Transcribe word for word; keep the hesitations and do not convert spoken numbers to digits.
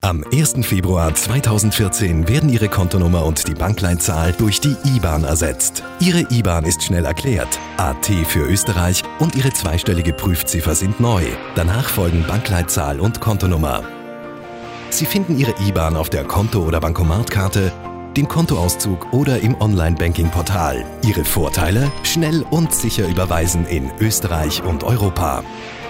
Am ersten Februar zweitausendvierzehn werden Ihre Kontonummer und die Bankleitzahl durch die I B A N ersetzt. Ihre I B A N ist schnell erklärt, A T für Österreich und Ihre zweistellige Prüfziffer sind neu. Danach folgen Bankleitzahl und Kontonummer. Sie finden Ihre I B A N auf der Konto- oder Bankomatkarte, dem Kontoauszug oder im Online-Banking-Portal. Ihre Vorteile? Schnell und sicher überweisen in Österreich und Europa.